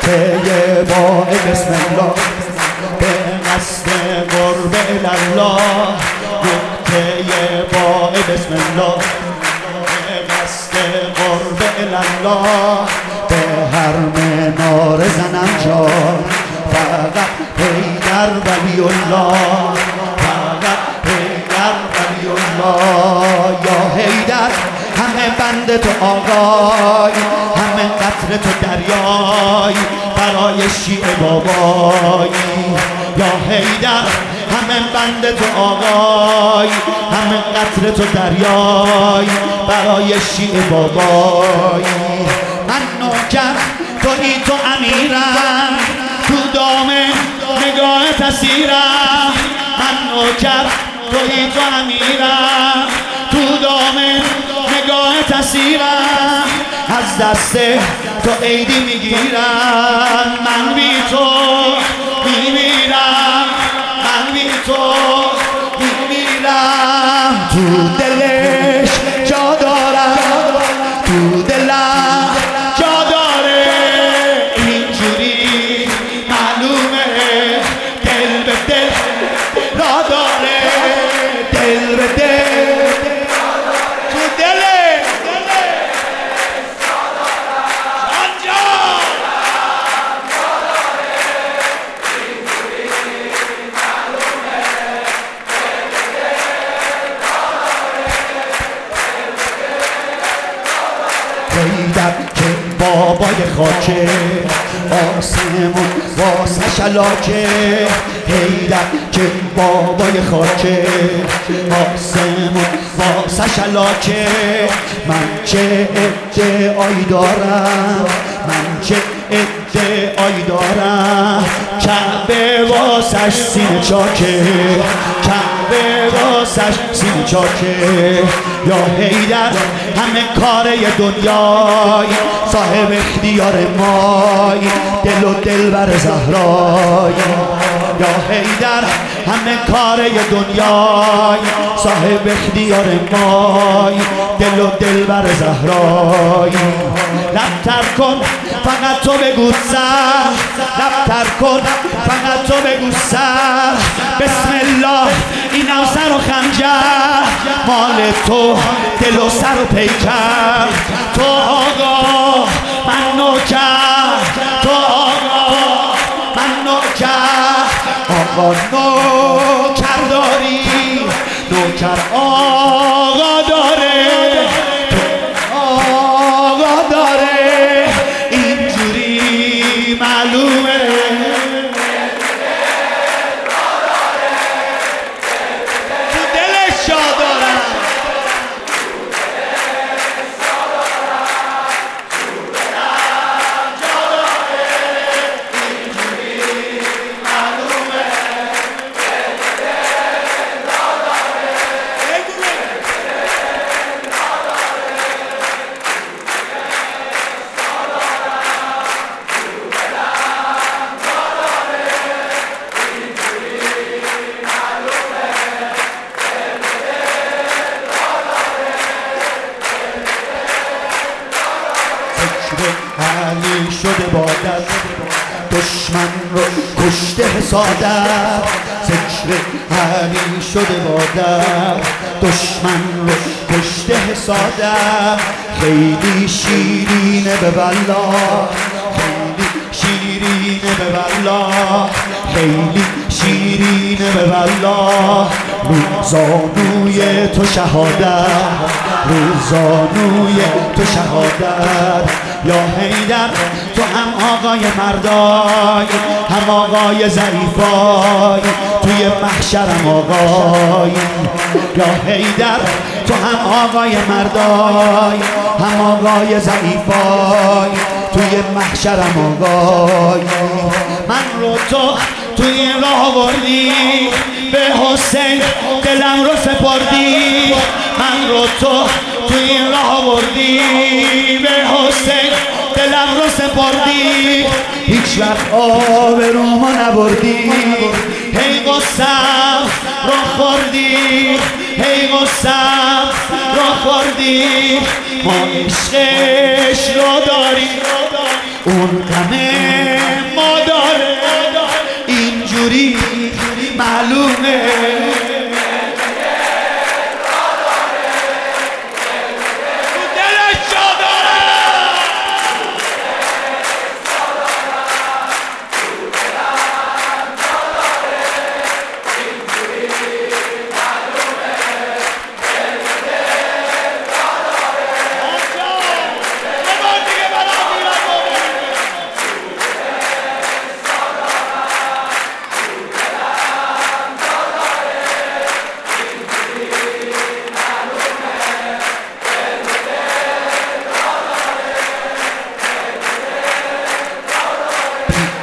طیبا بسم الله به قصد قرب الله طیبا بسم الله به قصد قرب الله به هر منار زنم جان فقط حیدر ولی الله فقط حیدر ولی الله یا حیدر همه بند تو آقای همه قطر تو دریای برای شیعه بابایی یا حیدر همه بند تو آقای همه قطر تو دریای برای شیعه بابایی من نوکر تویی تو امیرم تو دام نگاه تسیرم من نوکر تویی تو امیرم تو دام نگاه تسیرم از دست تو عیدی میگیرم من بی تو میمیرم من بی تو میمیرم تو دلش جا دارم تو دلم جا داره اینجوری معلومه دل به دل را داره دل به دل تو دله حیدر که بابای خاکه آسمون واسه شلاکه حیدر که بابای خاکه آسمون واسه شلاکه من چه ادعایی دارم من چه ادعایی دارم کعبه واسش سینه چاکه کعبه واسش سینه چاکه یا حیدر همه کاره دنیای صاحب اختیار مای دل و دلبر زهرای یا حیدر همه کاره دنیای صاحب اختیار مای دل و دلبر زهرای لبتر کن فقط تو بگو سر لبتر کن فقط تو بگو سر بسم الله اینم سر و خنجر مال تو دل و سر و پیکر تو آقا من نوکر تو آقا من نوکر آقا نوکر داری نوکر آقا داره آقا داره اینجوری معلومه تو دلش جا دارم علی شده بادت دشمن رو کشته حسادت ذکر علی شده بادت دشمن رو کشته حسادت خیلی شیرینه به والله خیلی شیرینه به والله خیلی شیرینه به والله روزانوی تو شهادت روزانوی تو شهادت یا حیدر تو هم آقای مردای هم آقای ضعیفای توی محشرم آقای یا حیدر تو هم آقای مردای هم آقای ضعیفای توی محشرم آقای من رو تو توی این راه آوردی به حسین دلم رو سپردی من رو تو توی این راه آوردی به حسین دلم رو سپردی هیچ وقت آبرومو نبردی هی قصم رو خوردی هی قصم رو خوردی ما عشقش رو داریم اون غمه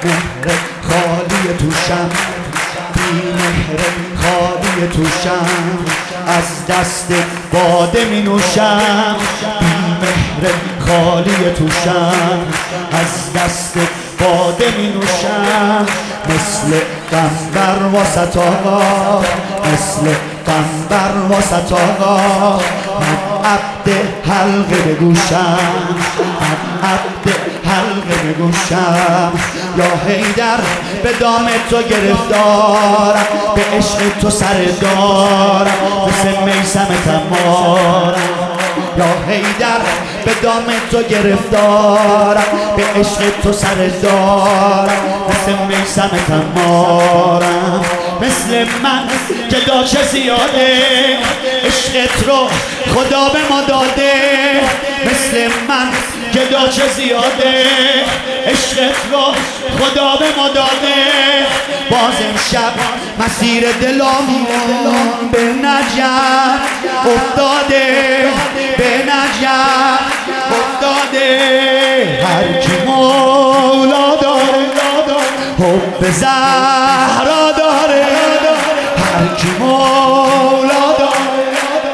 مهر خالی توشم، بی مهر خالی توشم، از دست باده می نوشم. بی مهر خالی توشم، از دست باده می نوشم. مثل قنبر واسط آقا، مثل قنبر واسط آقا، من عبد حلقه به گوشم، من عبد حلقه به گوشم. یا حیدر به دام تو گرفتارم، به عشق تو سر دارم، مثل میثم تمارم. یا حیدر به دام تو گرفتارم، به عشق تو سر دارم، مثل میثم تمارم. مثل من گدا چه زیاده، عشقت رو خدا به ما داده. مثل من گدا چه زیاده، عشقت رو خدا به ما داده. باز امشب مسیر دلامون به نجف افتاده، به نجف افتاده. هر کی مولا داره حب زهرا داره، هر کی مولا داره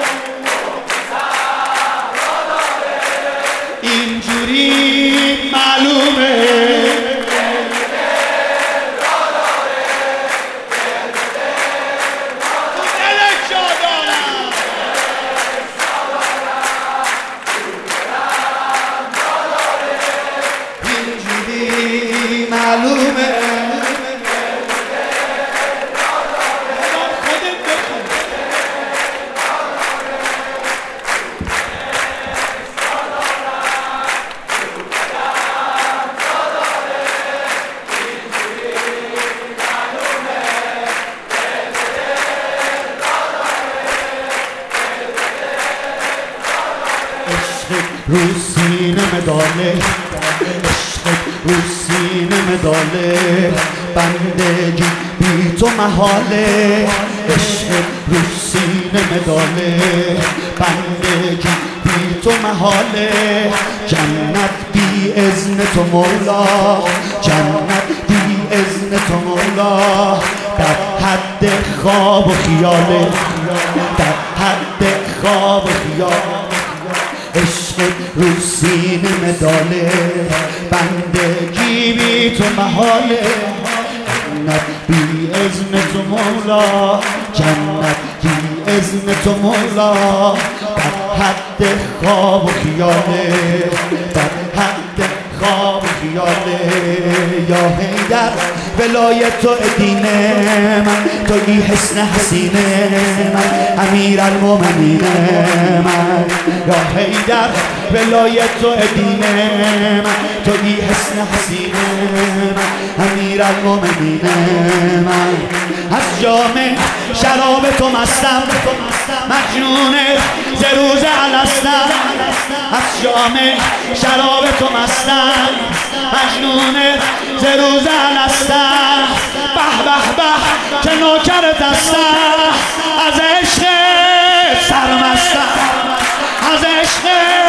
اینجوری معلومه. معلومه رو سینه مداله، عشق رو سینه مداله. بندگی بی تو محاله، عشق رو سینه مداله. بندگی بی تو محاله. جنت بی اذن تو مولا، جنت بی اذن تو مولا. در حد خواب و خیاله، در حد خواب و خیاله. عشق رو سینه مداله، بندگی بی تو محاله. جنت بی اذن تو مولا، جنت بی اذن تو مولا. در حد خواب و خیاله، در حد خواب و خیاله. یا حیدر ولایت تو دینه من، توی حسن حسینه من، امیر المومنین من. یا حیدر ولایت تو دینه من، توی حسن حسینه من، امیر المومنین من. از جام شراب تو مستم، مجنون ز روز الستم. از جام شراب تو مستم، مجنون ز روز الستم. به به به که نوکر دستم، از عشق سرمستم، از عشق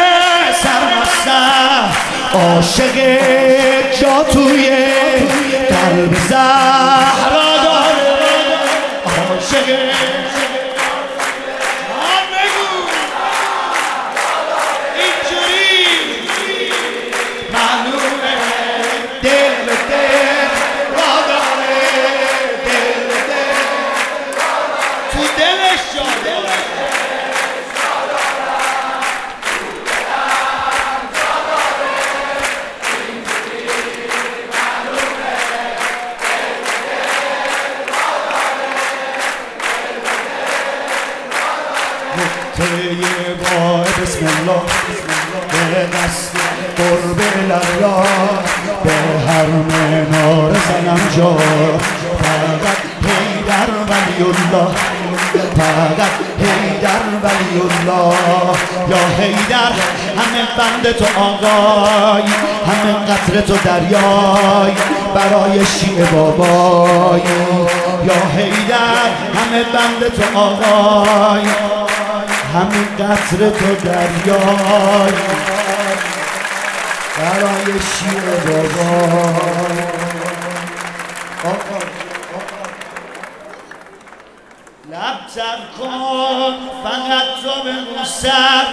سرمستم. عاشق جا توی قلب زهرا داره، عاشق بسم الله به قصد قرب الله، به هر منار زنم جا. فقط حیدر ولی الله، فقط حیدر ولی الله. یا حیدر همه بند تو آقای، همه قطر تو دریای، برای شیعه بابای. یا حیدر همه بند تو آقای، همین قطر تو دریای، برای شیعه بابا. لب تر کن فقط تو بگو سر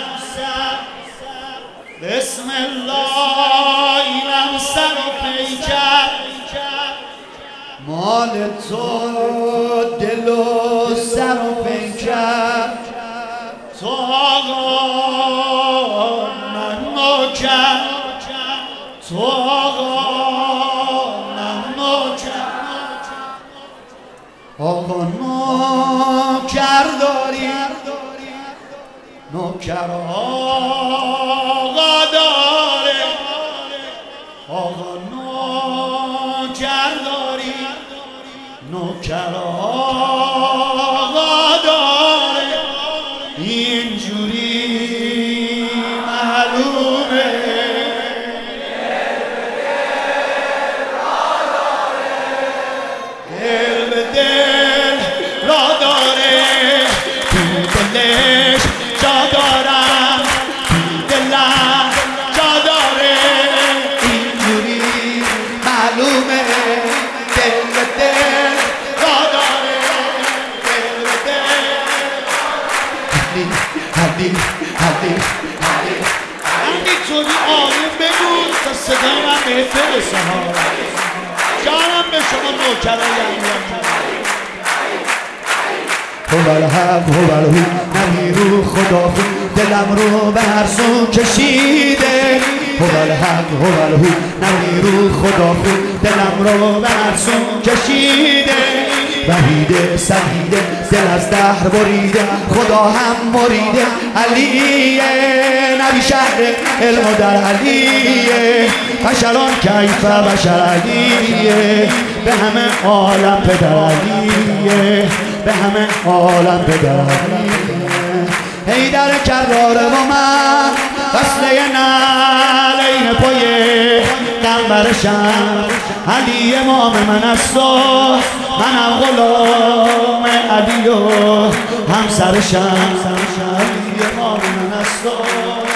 بسم الله اینم سر و پیکر مال تو دل و سر و پیکر تو آقا من نوکر تو آقا من نوکر آقا نوکر داری نوکر آقا داره آقا نوکر داری نوکر آقا داره اینجوری معلومه دل به دل را داره تو دلش جا دارم تو دلم جا داره اینجوری معلومه دل به دل را داره دل به دل همینطوری آروم بگو تا صدای من بهت برسه ها جانم به شما نوکرم هو الحق هو الهو نبی رو خدا خود دلم رو به هر سو کشیده هو الحق هو الهو نبی رو خدا خود دلم رو به هر سو کشیده وحیده سعیده دل از دهر بریده خدا هم مریده علیه نبی شهر علم در علیه بشران کیف بشر علیه به همه عالم پدر علیه به همه عالم پدر علیه ای در کرار با من وصله نعلین پایه قنبرشم علی امام من است و منم غلام علی و همسرشم علی امام من است و